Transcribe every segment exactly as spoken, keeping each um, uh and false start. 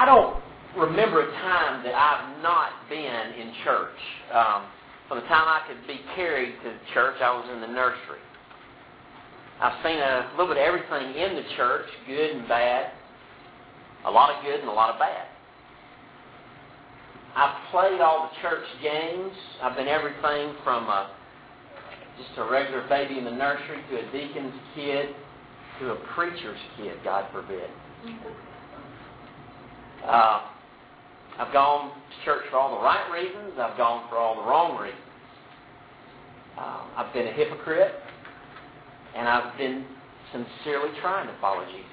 I don't remember a time that I've not been in church. Um, from the time I could be carried to church, I was in the nursery. I've seen a little bit of everything in the church, good and bad. A lot of good and a lot of bad. I've played all the church games. I've been everything from a, just a regular baby in the nursery to a deacon's kid to a preacher's kid, God forbid. Uh, I've gone to church for all the right reasons. I've gone for all the wrong reasons. Uh, I've been a hypocrite, and I've been sincerely trying to follow Jesus.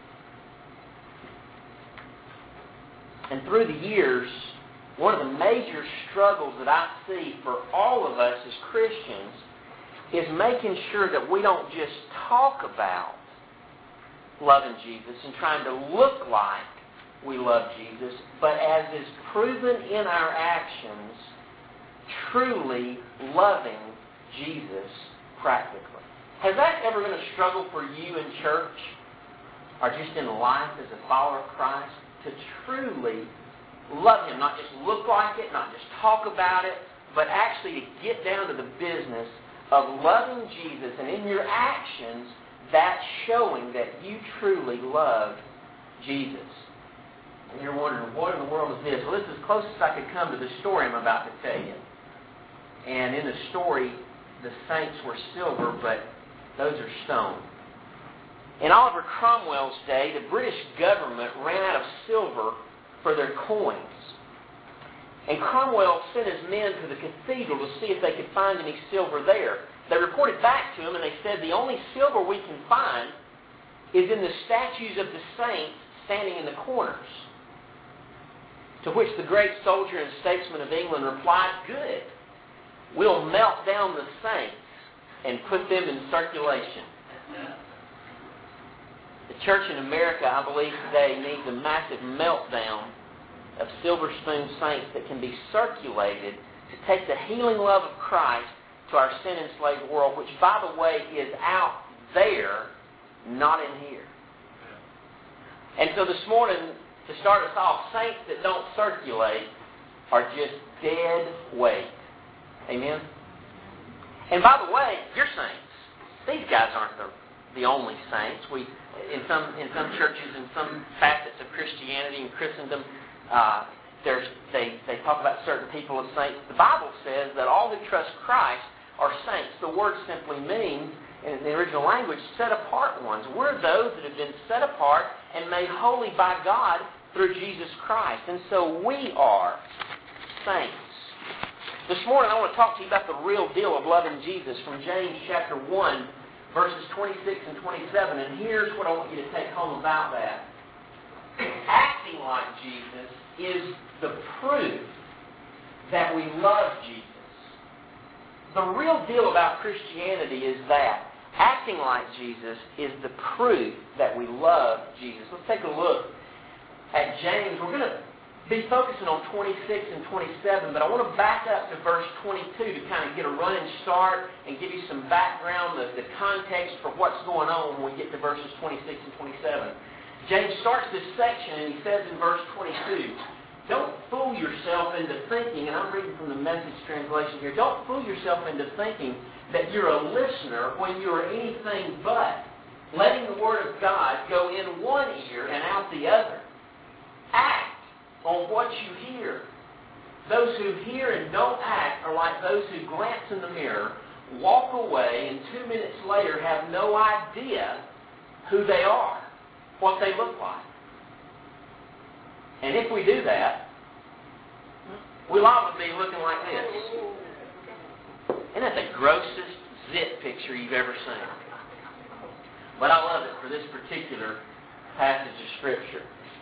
And through the years, one of the major struggles that I see for all of us as Christians is making sure that we don't just talk about loving Jesus and trying to look like we love Jesus, but as is proven in our actions, truly loving Jesus practically. Has that ever been a struggle for you in church or just in life as a follower of Christ? To truly love Him, not just look like it, not just talk about it, but actually to get down to the business of loving Jesus, and in your actions, that's showing that you truly love Jesus. And you're wondering, what in the world is this? Well, this is as close as I could come to the story I'm about to tell you. And in the story, the saints were silver, but those are stone. In Oliver Cromwell's day, the British government ran out of silver for their coins. And Cromwell sent his men to the cathedral to see if they could find any silver there. They reported back to him and they said, the only silver we can find is in the statues of the saints standing in the corners. To which the great soldier and statesman of England replied, good, we'll melt down the saints and put them in circulation. The church in America, I believe today, needs a massive meltdown of silver spoon saints that can be circulated to take the healing love of Christ to our sin-enslaved world, which, by the way, is out there, not in here. And so this morning, to start us off, saints that don't circulate are just dead weight. Amen? And by the way, you're saints. These guys aren't the, the only saints. We, in some in some churches, in some facets of Christianity and Christendom, uh, there's, they, they talk about certain people as saints. The Bible says that all who trust Christ are saints. The word simply means, in the original language, set apart ones. We're those that have been set apart and made holy by God through Jesus Christ. And so we are saints. This morning I want to talk to you about the real deal of loving Jesus from James chapter one, verses twenty-six and twenty-seven. And here's what I want you to take home about that. Acting like Jesus is the proof that we love Jesus. The real deal about Christianity is that acting like Jesus is the proof that we love Jesus. Let's take a look at James. We're going to be focusing on twenty-six and twenty-seven, but I want to back up to verse twenty-two to kind of get a running start and give you some background, the, the context for what's going on when we get to verses twenty-six and twenty-seven. James starts this section and he says in verse twenty-two, don't fool yourself into thinking, and I'm reading from the Message translation here, don't fool yourself into thinking that you're a listener when you're anything but letting the Word of God go in one ear and out the other. Act on what you hear. Those who hear and don't act are like those who glance in the mirror, walk away, and two minutes later have no idea who they are, what they look like. And if we do that, we'll often be looking like this. Isn't that the grossest zit picture you've ever seen? But I love it for this particular passage of Scripture.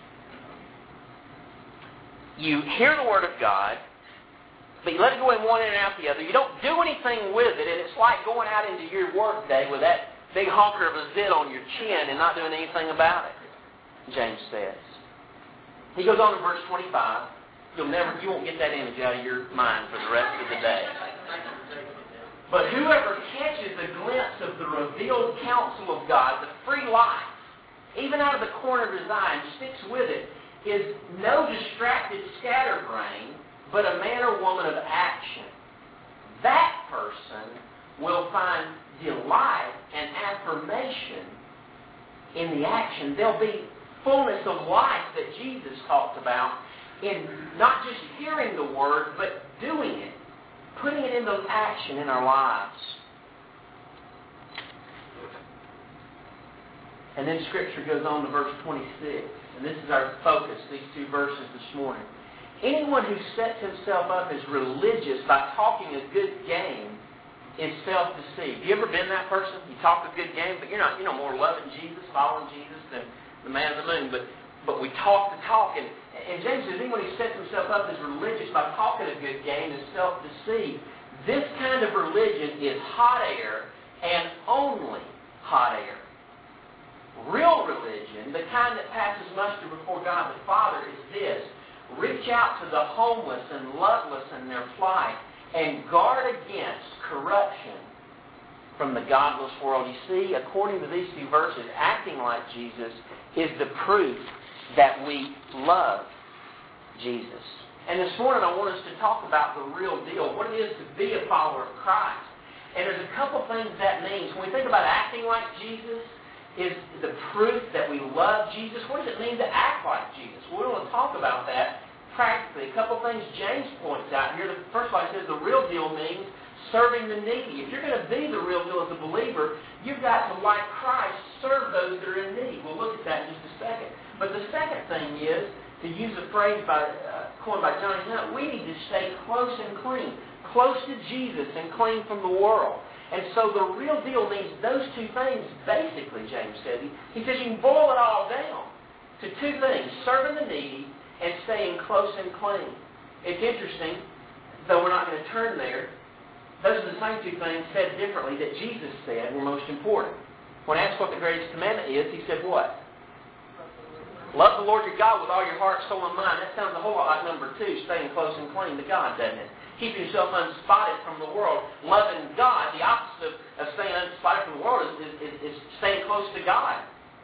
You hear the Word of God, but you let it go in one ear and out the other. You don't do anything with it, and it's like going out into your work day with that big honker of a zit on your chin and not doing anything about it, James says. He goes on in verse twenty-five. You'll never, you won't get that image out of your mind for the rest of the day. But whoever catches a glimpse of the revealed counsel of God, the free life, even out of the corner of his eye, and sticks with it, is no distracted scatterbrain, but a man or woman of action. That person will find delight and affirmation in the action. There'll be fullness of life that Jesus talked about in not just hearing the Word, but doing it, putting it into action in our lives. And then Scripture goes on to verse twenty-six. And this is our focus, these two verses this morning. Anyone who sets himself up as religious by talking a good game is self-deceived. You ever been that person? You talk a good game, but you're not, you know, more loving Jesus, following Jesus than the man of the moon. But but we talk the talk. And, and James says anyone who sets himself up as religious by talking a good game is self-deceived. This kind of religion is hot air and only hot air. Real religion, the kind that passes muster before God the Father, is this. Reach out to the homeless and loveless in their plight and guard against corruption from the godless world. You see, according to these two verses, acting like Jesus is the proof that we love Jesus. And this morning I want us to talk about the real deal, what it is to be a follower of Christ. And there's a couple things that means. When we think about acting like Jesus, is the proof that we love Jesus. What does it mean to act like Jesus? Well, we want to talk about that practically. A couple things James points out here. The first one says the real deal means serving the needy. If you're going to be the real deal as a believer, you've got to, like Christ, serve those that are in need. We'll look at that in just a second. But the second thing is, to use a phrase by, uh, coined by Johnny Hunt, we need to stay close and clean. Close to Jesus and clean from the world. And so the real deal means those two things, basically, James said. He, he says you can boil it all down to two things, serving the needy and staying close and clean. It's interesting, though we're not going to turn there, those are the same two things said differently that Jesus said were most important. When asked what the greatest commandment is, he said what? Love the Lord your God with all your heart, soul, and mind. That sounds a whole lot like number two, staying close and clean to God, doesn't it? Keeping yourself unspotted from the world. Loving God, the opposite of, of staying unspotted from the world is, is, is staying close to God.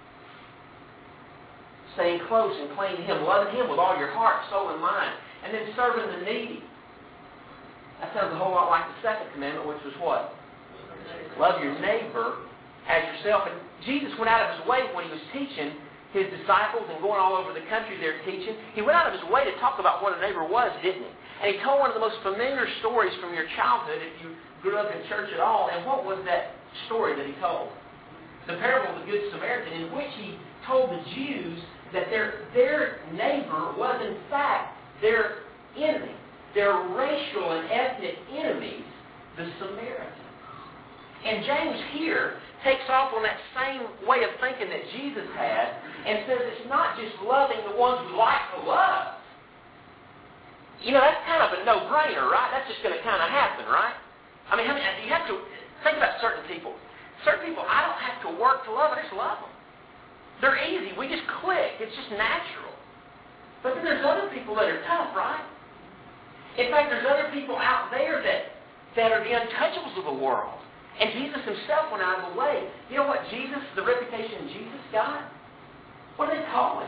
Staying close and clean to Him. Loving Him with all your heart, soul, and mind. And then serving the needy. That sounds a whole lot like the second commandment, which was what? Love your neighbor as yourself. And Jesus went out of His way when He was teaching His disciples and going all over the country there teaching. He went out of His way to talk about what a neighbor was, didn't He? And He told one of the most familiar stories from your childhood if you grew up in church at all. And what was that story that He told? The parable of the Good Samaritan, in which He told the Jews that their, their neighbor was in fact their enemy. Their racial and ethnic enemies, the Samaritans. And James here takes off on that same way of thinking that Jesus had and says it's not just loving the ones we like to love. You know, that's kind of a no-brainer, right? That's just going to kind of happen, right? I mean, I mean, you have to think about certain people. Certain people, I don't have to work to love, I just love them. They're easy. We just click. It's just natural. But then there's other people that are tough, right? In fact, there's other people out there that, that are the untouchables of the world. And Jesus Himself went out of the way. You know what Jesus, the reputation Jesus got? What do they call Him?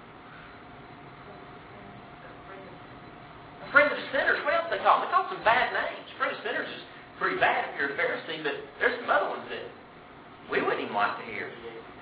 A friend of sinners. What else do they call Him? They call Him some bad names. Friend of sinners is pretty bad if you're a Pharisee, but there's some other ones that we wouldn't even like to hear.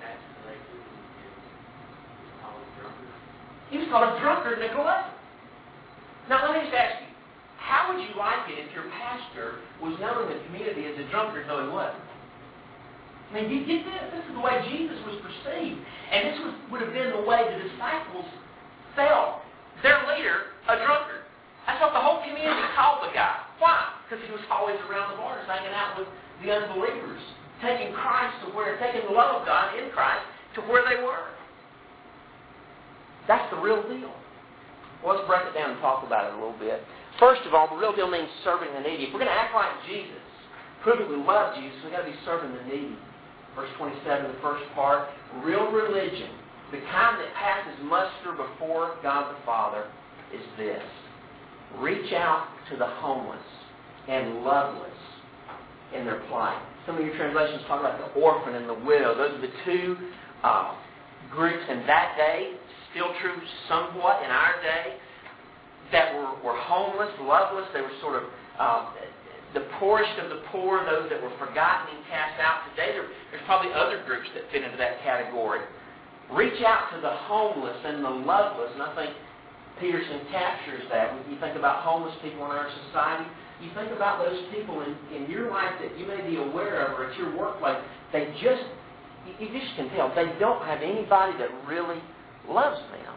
He was called a drunkard and a glutton. Now let me just ask you, how would you like it if your pastor was known in the community as a drunkard, though he wasn't? I mean, do you get this? This is the way Jesus was perceived. And this was, would have been the way the disciples felt. Their leader, a drunkard. That's what the whole community called the guy. Why? Because he was always around the bars, hanging out with the unbelievers. Taking Christ to where, taking the love of God in Christ to where they were. That's the real deal. Well, let's break it down and talk about it a little bit. First of all, the real deal means serving the needy. If we're going to act like Jesus, prove that we love Jesus, we've got to be serving the needy. Verse twenty-seven, the first part, real religion, the kind that passes muster before God the Father, is this. Reach out to the homeless and loveless in their plight. Some of your translations talk about the orphan and the widow. Those are the two uh, groups in that day still true somewhat in our day, that were, were homeless, loveless. They were sort of um, the poorest of the poor, those that were forgotten and cast out. Today, there, there's probably other groups that fit into that category. Reach out to the homeless and the loveless, and I think Peterson captures that. When you think about homeless people in our society, you think about those people in, in your life that you may be aware of, or at your workplace. They just, you just can tell, they don't have anybody that really loves them.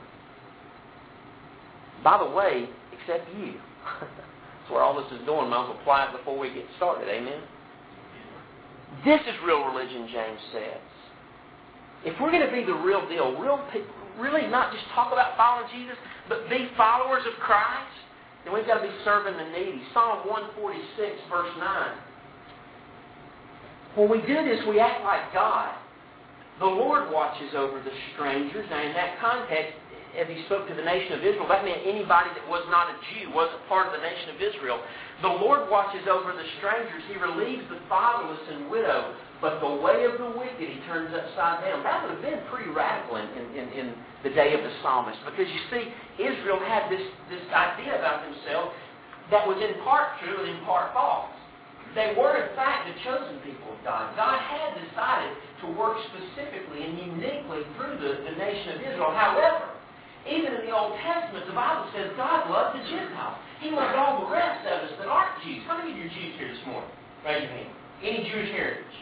By the way, except you. That's where all this is going. Might as well apply it before we get started. Amen? This is real religion, James says. If we're going to be the real deal, real people, really not just talk about following Jesus, but be followers of Christ, then we've got to be serving the needy. Psalm one forty-six, verse nine. When we do this, we act like God. The Lord watches over the strangers. Now, in that context, as he spoke to the nation of Israel, that meant anybody that was not a Jew, wasn't part of the nation of Israel. The Lord watches over the strangers. He relieves the fatherless and widow, but the way of the wicked he turns upside down. That would have been pretty radical in, in, in the day of the psalmist, because you see, Israel had this, this idea about themselves that was in part true and in part false. They were, in fact, the chosen people of God. God had decided to work specifically and uniquely through the, the nation of Israel. However, even in the Old Testament, the Bible says God loved the Gentiles. He loved all the rest of us that aren't Jews. How many of you are Jews here this morning? Raise your hand. Any Jewish heritage?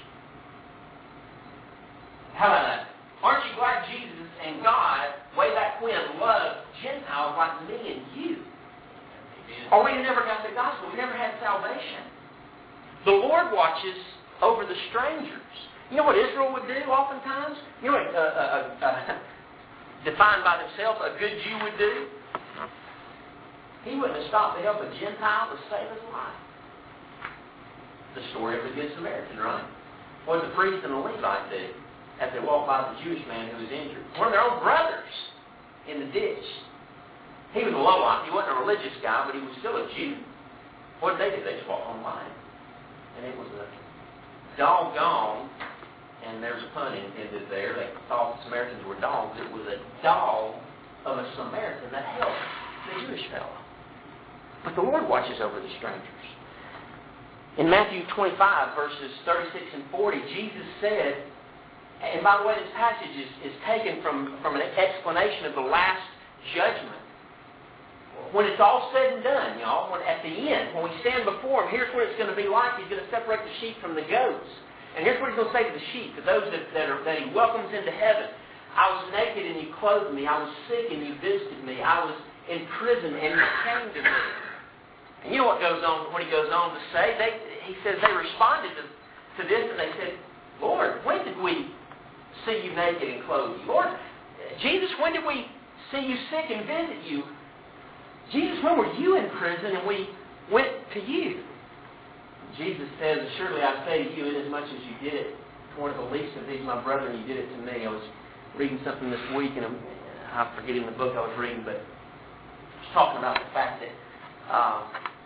How about that? Aren't you glad Jesus and God, way back when, loved Gentiles like me and you? Or we never got the gospel. We never had salvation. The Lord watches over the strangers. You know what Israel would do oftentimes? You know what uh, uh, uh, defined by themselves a good Jew would do? He wouldn't have stopped to help a Gentile to save his life. The story of the Good Samaritan, right? What did the priest and the Levite do as they walked by the Jewish man who was injured? One of their own brothers in the ditch. He was a Levite. He wasn't a religious guy, but he was still a Jew. What did they do? They just walked on by him. And it was a doggone, and there's a pun intended there. They thought the Samaritans were dogs. It was a dog of a Samaritan that helped the Jewish fellow. But the Lord watches over the strangers. In Matthew twenty-five, verses thirty-six and forty, Jesus said, and by the way, this passage is, is taken from, from an explanation of the last judgment. When it's all said and done, y'all, when, at the end, when we stand before Him, here's what it's going to be like. He's going to separate the sheep from the goats. And here's what He's going to say to the sheep, to those that, that, are, that He welcomes into heaven. I was naked and you clothed me. I was sick and you visited me. I was in prison and you came to me. And you know what goes on? What He goes on to say? They, he says they responded to, to this and they said, Lord, when did we see you naked and clothe you? Lord, Jesus, when did we see you sick and visit you? Jesus, when were you in prison and we went to you? Jesus says, surely I say to you, inasmuch as you did it to one of the least of these, my brethren, you did it to me. I was reading something this week, and I'm, I'm forgetting the book I was reading, but I was talking about the fact that uh,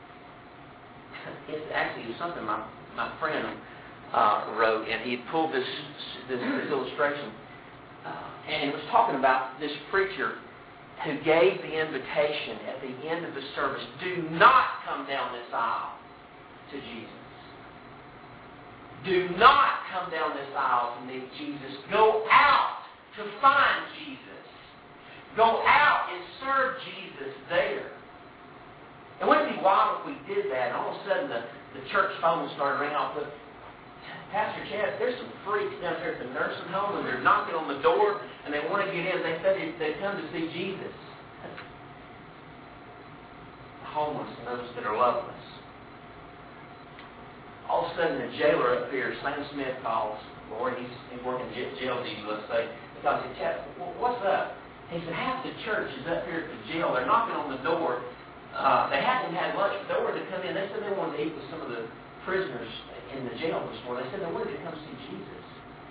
it's actually it was something my, my friend uh, wrote, and he had pulled this, this, this illustration, uh, and it was talking about this preacher who gave the invitation at the end of the service, do not come down this aisle to Jesus. Do not come down this aisle to meet Jesus. Go out to find Jesus. Go out and serve Jesus there. And wouldn't it be wild if we did that, and all of a sudden the, the church phone started ringing off with, Pastor Chad, there's some freaks down here at the nursing home, and they're knocking on the door, and they want to get in. They said they've come to see Jesus. The homeless and those that are loveless. All of a sudden, a jailer up here, Sam Smith calls. Lord, he's, he's working jail duty, let's say. He calls, he said, Chad, what's up? He said, half the church is up here at the jail. They're knocking on the door. Uh, they haven't had lunch, but they wanted to come in. They said they wanted to eat with some of the prisoners in the jail this morning. They said they wanted to come see Jesus.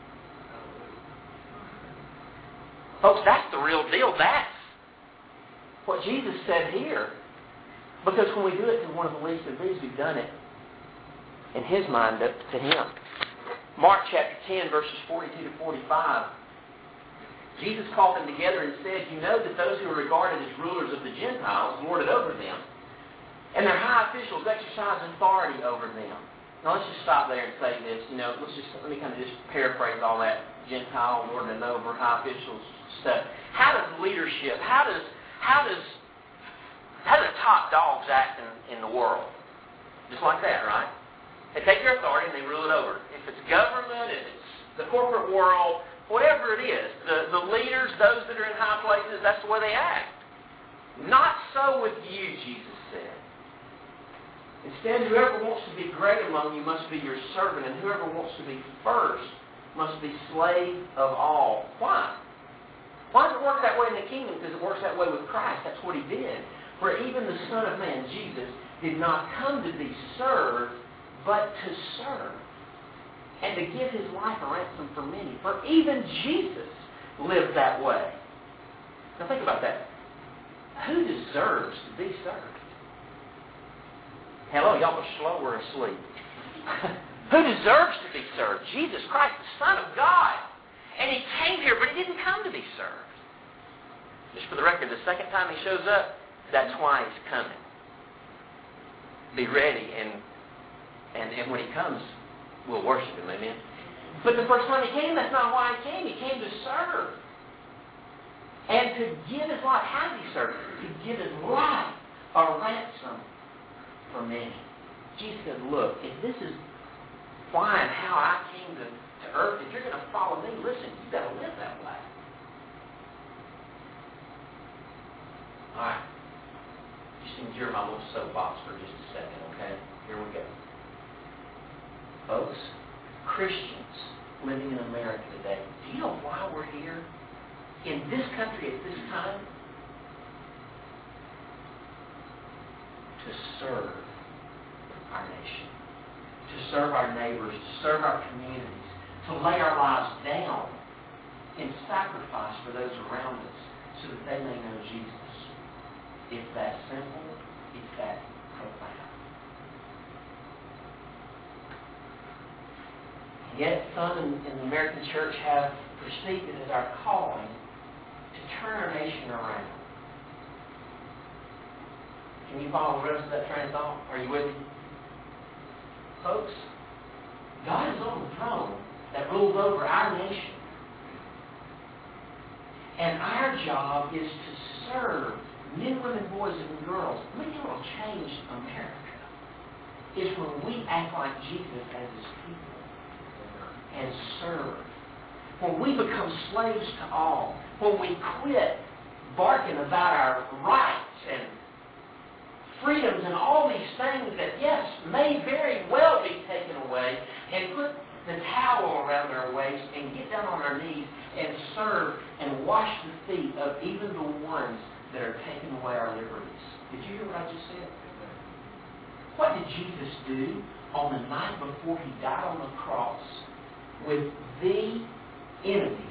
Folks, that's the real deal. That's what Jesus said here. Because when we do it to one of the least of these, we've done it in His mind to Him. Mark chapter ten, verses forty-two to forty-five. Jesus called them together and said, "You know that those who are regarded as rulers of the Gentiles lord it over them, and their high officials exercise authority over them." Now let's just stop there and say this. You know, let's just let me kind of just paraphrase all that Gentile lording it over, high officials stuff. How does leadership? How does how does how do the top dogs act in, in the world? Just like that, right? They take their authority and they rule it over. If it's government, if it's the corporate world, whatever it is, the, the leaders, those that are in high places, that's the way they act. Not so with you, Jesus said. Instead, whoever wants to be great among you must be your servant, and whoever wants to be first must be slave of all. Why? Why does it work that way in the kingdom? Because it works that way with Christ. That's what He did. For even the Son of Man, Jesus, did not come to be served, but to serve, and to give His life a ransom for many. For even Jesus lived that way. Now think about that. Who deserves to be served? Hello, y'all are slow or asleep. Who deserves to be served? Jesus Christ, the Son of God. And He came here, but He didn't come to be served. Just for the record, the second time He shows up, that's why He's coming. Be ready, and and, and when He comes, we'll worship Him, amen? But the first time He came, that's not why He came. He came to serve. And to give His life. How did He serve? To give His life a ransom for many. Jesus said, look, if this is why and how I came to, to earth, if you're going to follow me, listen, you've got to live that way. All right. Just endure my little soapbox for just a second, okay? Here we go. Folks, Christians living in America today, do you know why we're here? In this country at this time? To serve our nation, to serve our neighbors, to serve our communities, to lay our lives down in sacrifice for those around us so that they may know Jesus. It's that simple. It's that profound. And yet some in, in the American church have perceived it as our calling to turn our nation around. Can you follow the rest of that train of thought? Are you with me? Folks, God is on the throne that rules over our nation. And our job is to serve men, women, boys, and girls. Look at what will change America is when we act like Jesus as His people and serve. When we become slaves to all. When we quit barking about our rights and freedoms and all these things that, yes, may very well be taken away, and put the towel around our waist and get down on our knees and serve and wash the feet of even the ones that are taking away our liberties. Did you hear what I just said? What did Jesus do on the night before He died on the cross with the enemy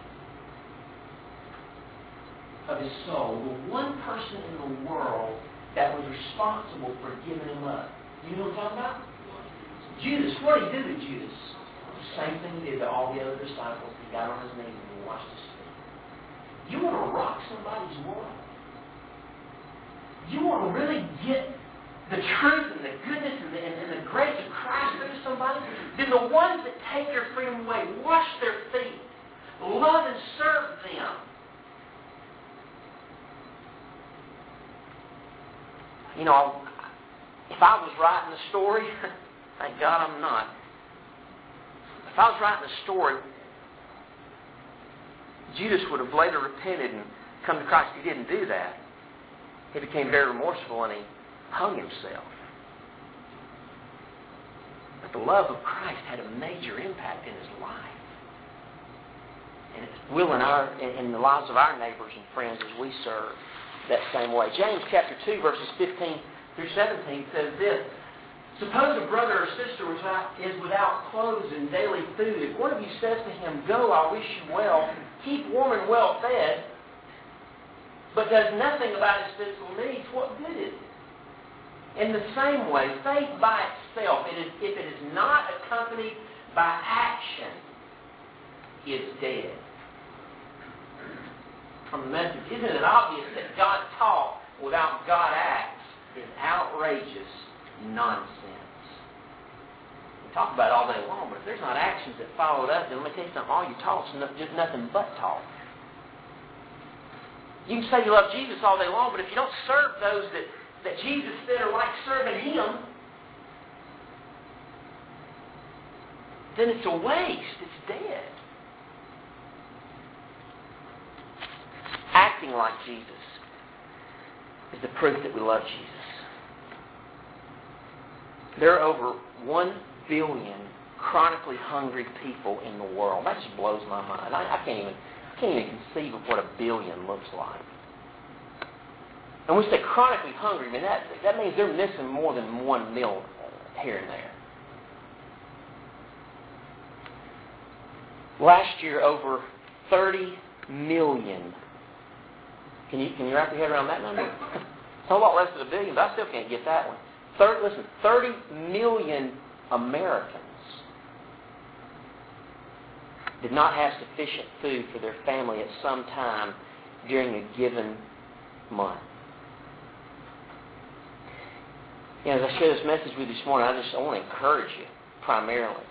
of His soul, the one person in the world that was responsible for giving Him up? You know what I'm talking about? Judas. What did He do to Judas? The same thing He did to all the other disciples. He got on His knees and He washed His feet. You want to rock somebody's world? You want to really get the truth and the goodness and the, and the grace of Christ into somebody? Then the ones that take your freedom away, wash their feet, love and serve them. You know, if I was writing the story, thank God I'm not. If I was writing the story, Judas would have later repented and come to Christ. He didn't do that. He became very remorseful and he hung himself. But the love of Christ had a major impact in his life. And it will in, our, in the lives of our neighbors and friends as we serve that same way. James chapter two, verses fifteen through seventeen says this: Suppose a brother or sister is without clothes and daily food. If one of you says to him, Go, I wish you well, keep warm and well fed, but does nothing about his physical needs, what good is it? In the same way, faith by itself, it is, if it is not accompanied by action, is dead. from the message, isn't it obvious that God taught without God acts is outrageous nonsense? We talk about it all day long, but if there's not actions that follow it up, then let me tell you something, all your talk's just nothing but talk. You can say you love Jesus all day long, but if you don't serve those that, that Jesus said are like serving Him, then it's a waste. It's dead. Acting like Jesus is the proof that we love Jesus. There are over one billion chronically hungry people in the world. That just blows my mind. I, I can't even I can't even conceive of what a billion looks like. And we say chronically hungry, I mean, that, that means they're missing more than one meal here and there. Last year, over thirty million. Can you can you wrap your head around that number? It's a whole lot less than a billion, but I still can't get that one. thirty, listen, thirty million Americans did not have sufficient food for their family at some time during a given month. You know, as I share this message with you this morning, I just I want to encourage you primarily.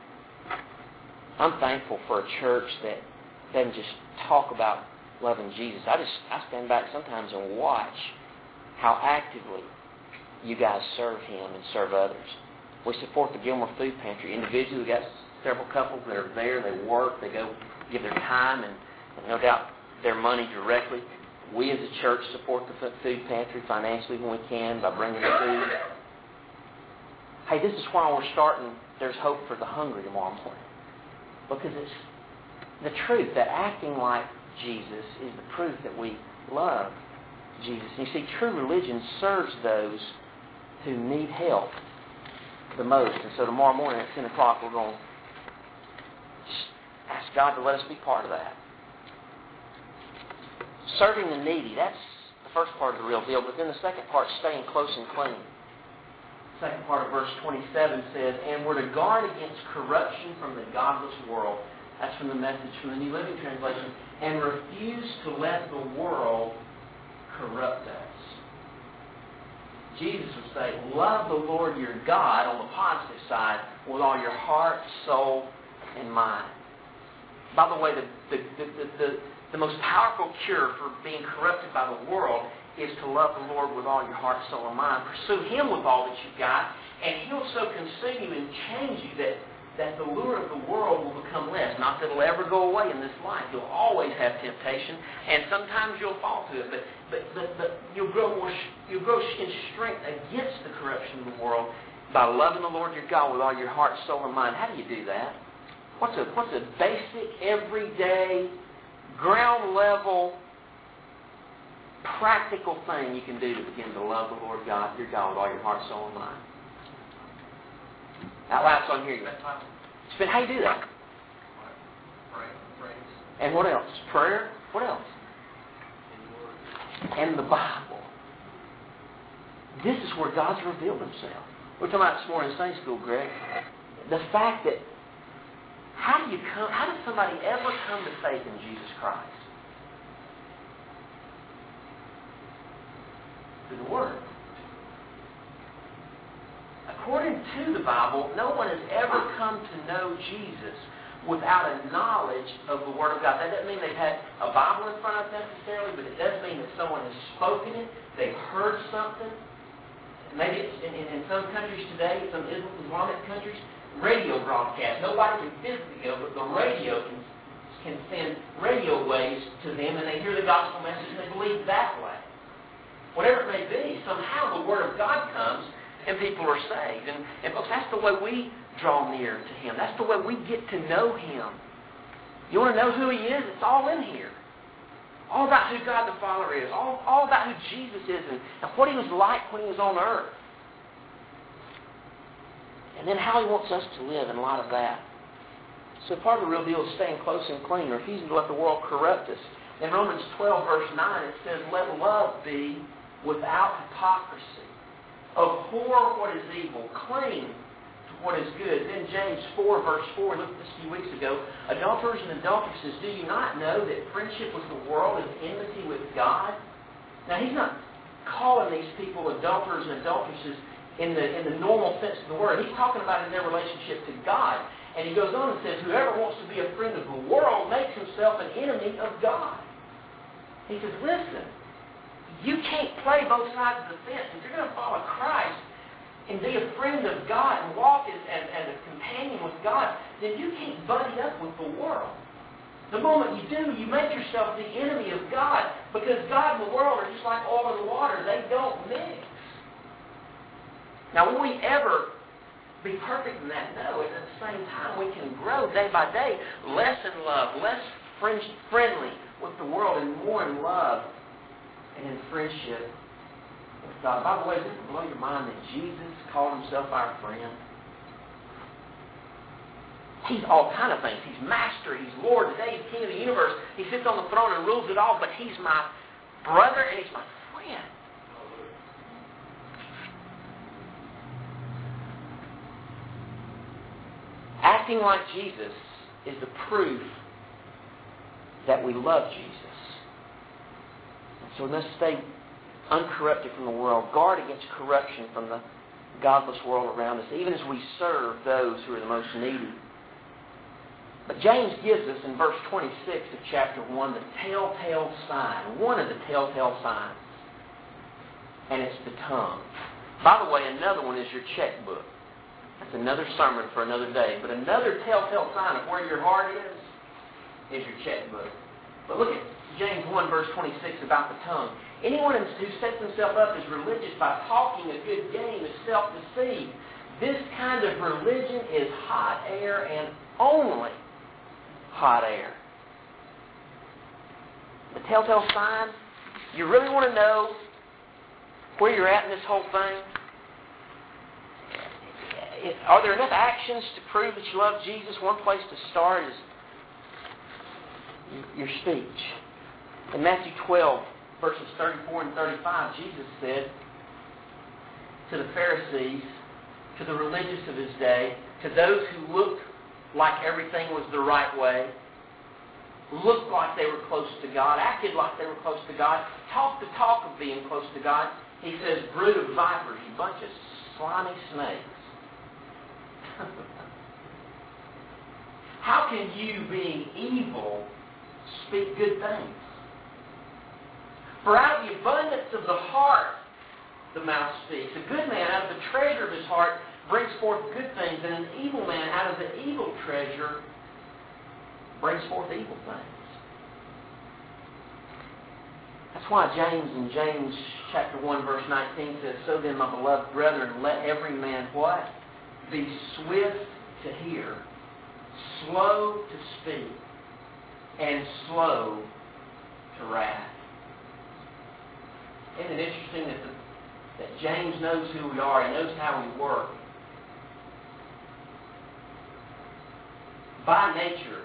I'm thankful for a church that doesn't just talk about loving Jesus. I just I stand back sometimes and watch how actively you guys serve Him and serve others. We support the Gilmore Food Pantry. Individually, we've got several couples that are there. They work. They go give their time and, and no doubt their money directly. We as a church support the food pantry financially when we can by bringing the food. Hey, this is why we're starting There's Hope for the Hungry tomorrow morning. Because it's the truth that acting like Jesus is the proof that we love Jesus. And you see, true religion serves those who need help the most. And so tomorrow morning at ten o'clock we're going to ask God to let us be part of that. Serving the needy, that's the first part of the real deal. But then the second part, staying close and clean. The second part of verse twenty-seven says, and we're to guard against corruption from the godless world. That's from the Message from the New Living Translation. And refuse to let the world corrupt us. Jesus would say, love the Lord your God on the positive side with all your heart, soul, and mind. By the way, the, the, the, the, the, the most powerful cure for being corrupted by the world is to love the Lord with all your heart, soul, and mind. Pursue Him with all that you've got, and He'll so consume you and change you that, that the lure of the world will become less. Not that it'll ever go away in this life. You'll always have temptation, and sometimes you'll fall to it. But but but, but you'll grow more. You'll grow in strength against the corruption of the world by loving the Lord your God with all your heart, soul, and mind. How do you do that? What's a what's a basic, everyday, ground level, practical thing you can do to begin to love the Lord God, your God, with all your heart, soul, and mind? Out loud so I can hear you. Spend, how do you do that? Pray, praise. And what else? Prayer? What else? And the Bible. This is where God's revealed Himself. We were talking about this morning in Sunday school, Greg. The fact that how do you come? How does somebody ever come to faith in Jesus Christ? Through the Word. According to the Bible, no one has ever come to know Jesus without a knowledge of the Word of God. That doesn't mean they've had a Bible in front of them necessarily, but it does mean that someone has spoken it, they've heard something. Maybe it's in, in, in some countries today, some Islamic countries, radio broadcast. Nobody can physically go, but the radio can, can send radio waves to them, and they hear the gospel message and they believe that way. Whatever it may be, somehow the Word of God comes and people are saved. And, and folks, that's the way we draw near to Him. That's the way we get to know Him. You want to know who He is? It's all in here. All about who God the Father is. All, all about who Jesus is and, and what He was like when He was on earth. And then how He wants us to live in light of that. So part of the real deal is staying close and clean, refusing to let the world corrupt us. In Romans twelve, verse nine, it says, let love be without hypocrisy. Abhor what is evil. Cling to what is good. Then James four, verse four, we looked at this a few weeks ago. Adulterers and adulteresses, do you not know that friendship with the world is enmity with God? Now, he's not calling these people adulterers and adulteresses in the, in the normal sense of the word. He's talking about in their relationship to God. And he goes on and says, whoever wants to be a friend of the world makes himself an enemy of God. He says, listen, you can't play both sides of the fence. If you're going to follow Christ and be a friend of God and walk as, as, as a companion with God, then you can't buddy up with the world. The moment you do, you make yourself the enemy of God, because God and the world are just like oil and water. They don't mix. Now, will we ever be perfect in that? No. And at the same time, we can grow day by day, less in love, less friend, friendly with the world, and more in love and in friendship with God. By the way, does it blow your mind that Jesus called himself our friend? He's all kind of things. He's master. He's Lord. Today he's King of the universe. He sits on the throne and rules it all, but he's my brother and he's my friend. Acting like Jesus is the proof that we love Jesus. And so we must stay uncorrupted from the world, guard against corruption from the godless world around us, even as we serve those who are the most needy. But James gives us in verse twenty-six of chapter one the telltale sign, one of the telltale signs, and it's the tongue. By the way, another one is your checkbook. That's another sermon for another day. But another telltale sign of where your heart is, is your checkbook. But look at James one, verse twenty-six about the tongue. Anyone who sets himself up as religious by talking a good game is self-deceived. This kind of religion is hot air and only hot air. The telltale sign, you really want to know where you're at in this whole thing? Are there enough actions to prove that you love Jesus? One place to start is your speech. In Matthew twelve, verses thirty-four and thirty-five, Jesus said to the Pharisees, to the religious of his day, to those who looked like everything was the right way, looked like they were close to God, acted like they were close to God, talked the talk of being close to God, he says, brood of vipers, you bunch of slimy snakes. How can you, being evil, speak good things? For out of the abundance of the heart, the mouth speaks. A good man out of the treasure of his heart brings forth good things, and an evil man out of the evil treasure brings forth evil things. That's why James in James chapter one, verse nineteen says, so then, my beloved brethren, let every man what? Be swift to hear, slow to speak, and slow to wrath. Isn't it interesting that, the, that James knows who we are, he knows how we work. By nature,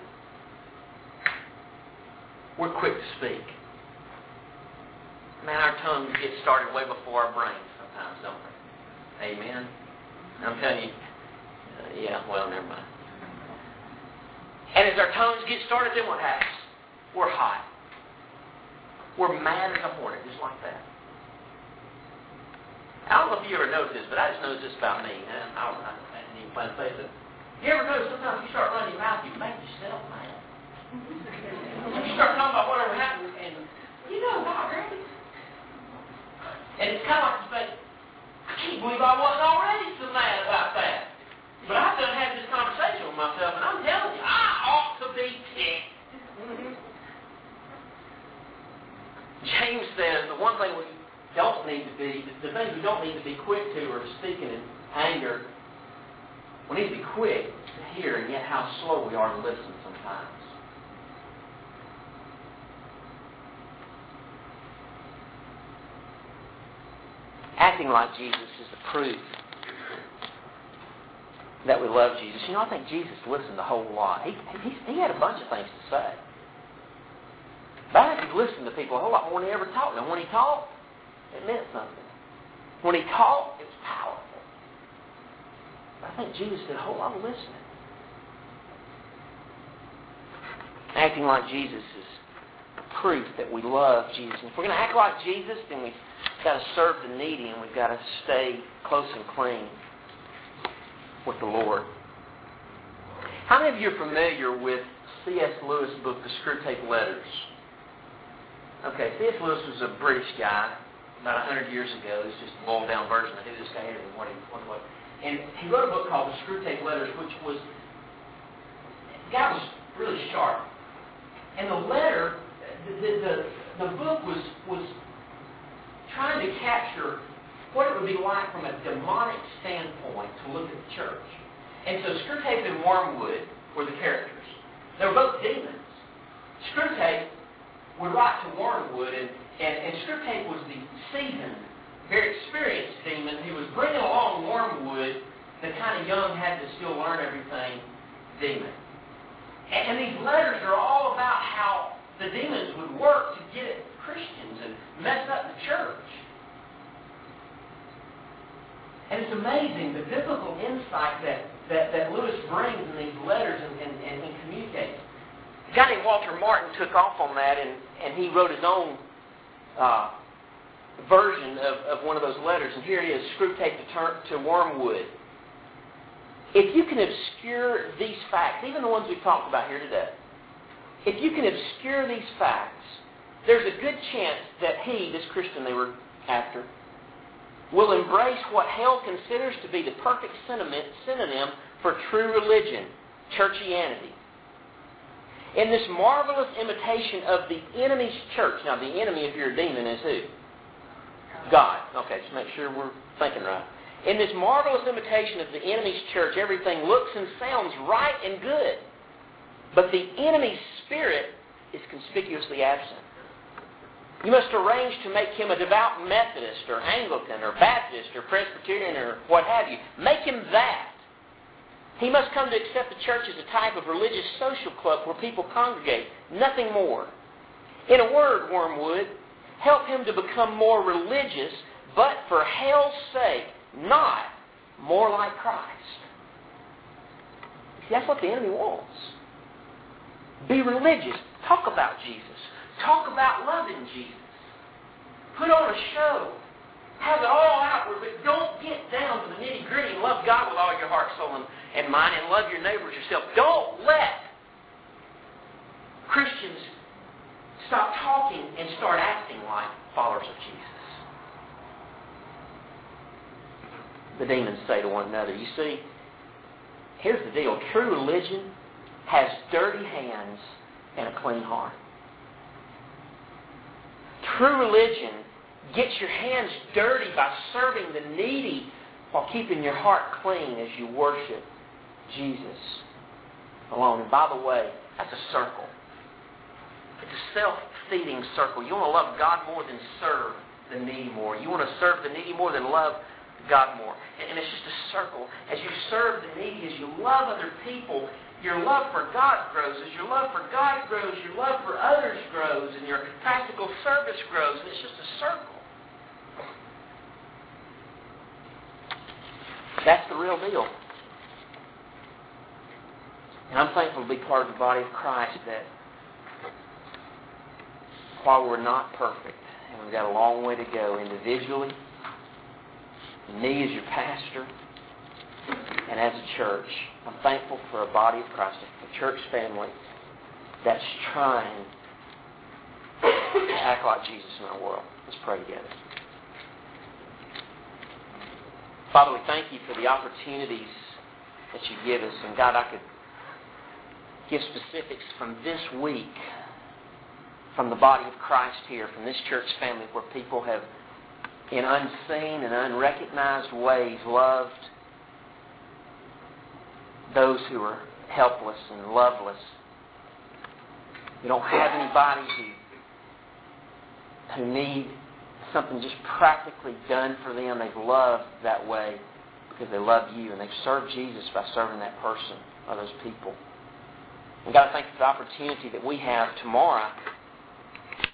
we're quick to speak. Man, our tongues get started way before our brains sometimes, don't they? Amen? I'm telling you, uh, yeah, well, never mind. And as our tongues get started, then what happens? We're hot. We're mad as a hornet, just like that. I don't know if you ever noticed this, but I just noticed this about me. And I don't, I didn't even plan to say this. You ever notice sometimes you start running your mouth, you make yourself mad. You start talking about whatever happened, and you know about it. And it's kind of like you say, I can't believe I wasn't already so mad about that. But I've done had this conversation with myself, and I'm telling you, I ought to be ticked. James says the one thing we don't need to be, the things we don't need to be quick to are speaking in anger. We need to be quick to hear, and yet how slow we are to listen sometimes. Acting like Jesus is the proof that we love Jesus. You know, I think Jesus listened a whole lot. He, he, he had a bunch of things to say. But I think he listened to people a whole lot more than he ever talked. And when he talked, it meant something. When he talked, it was powerful. I think Jesus did a whole lot of listening. Acting like Jesus is proof that we love Jesus. And if we're going to act like Jesus, then we've got to serve the needy and we've got to stay close and clean with the Lord. How many of you are familiar with C S Lewis' book, The Screwtape Letters? Okay, C S Lewis was a British guy about one hundred years ago. It's just a boiled down version of who this guy is and what he what, what. And he wrote a book called The Screwtape Letters, which was, the guy was really sharp. And the letter, the, the, the, the book was, was trying to capture what it would be like from a demonic standpoint to look at the church. And so Screwtape and Wormwood were the characters. They were both demons. Screwtape would write to Wormwood, and, and, and Screwtape was the seasoned, very experienced demon who was bringing along Wormwood, the kind of young, had to still learn everything demon. And, and these letters are all about how the demons would work to get at Christians and mess up the church. And it's amazing the biblical insight that, that, that Lewis brings in these letters and, and, and he communicates. A guy named Walter Martin took off on that, and, and he wrote his own uh, version of, of one of those letters. And here it is, Screwtape to, turn, to Wormwood. If you can obscure these facts, even the ones we've talked about here today, if you can obscure these facts, there's a good chance that he, this Christian they were after, will embrace what hell considers to be the perfect synonym for true religion, churchianity. In this marvelous imitation of the enemy's church. Now, the enemy, if you're a demon, is who? God. Okay, just make sure we're thinking right. In this marvelous imitation of the enemy's church, everything looks and sounds right and good. But the enemy's spirit is conspicuously absent. You must arrange to make him a devout Methodist or Anglican or Baptist or Presbyterian or what have you. Make him that. He must come to accept the church as a type of religious social club where people congregate, nothing more. In a word, Wormwood, help him to become more religious, but for hell's sake, not more like Christ. See, that's what the enemy wants. Be religious. Talk about Jesus. Talk about loving Jesus. Put on a show. Have it all outward, but don't get down to the nitty-gritty and love God with all your heart, soul, and, and mind, and love your neighbors yourself. Don't let Christians stop talking and start acting like followers of Jesus. The demons say to one another, you see, here's the deal. True religion has dirty hands and a clean heart. True religion gets your hands dirty by serving the needy while keeping your heart clean as you worship Jesus alone. And by the way, that's a circle. It's a self-feeding circle. You want to love God more than serve the needy more. You want to serve the needy more than love God more. And it's just a circle. As you serve the needy, as you love other people, your love for God grows. As your love for God grows, your love for others grows, and your practical service grows, and it's just a circle. That's the real deal. And I'm thankful to be part of the body of Christ that while we're not perfect, and we've got a long way to go individually, me as your pastor, and as a church, I'm thankful for a body of Christ, a church family that's trying to act like Jesus in our world. Let's pray together. Father, we thank you for the opportunities that you give us. And God, I could give specifics from this week, from the body of Christ here, from this church family where people have, in unseen and unrecognized ways, loved those who are helpless and loveless. We don't have anybody who, who need something just practically done for them. They've loved that way because they love you, and they've served Jesus by serving that person or those people. And God, I thank you for the opportunity that we have tomorrow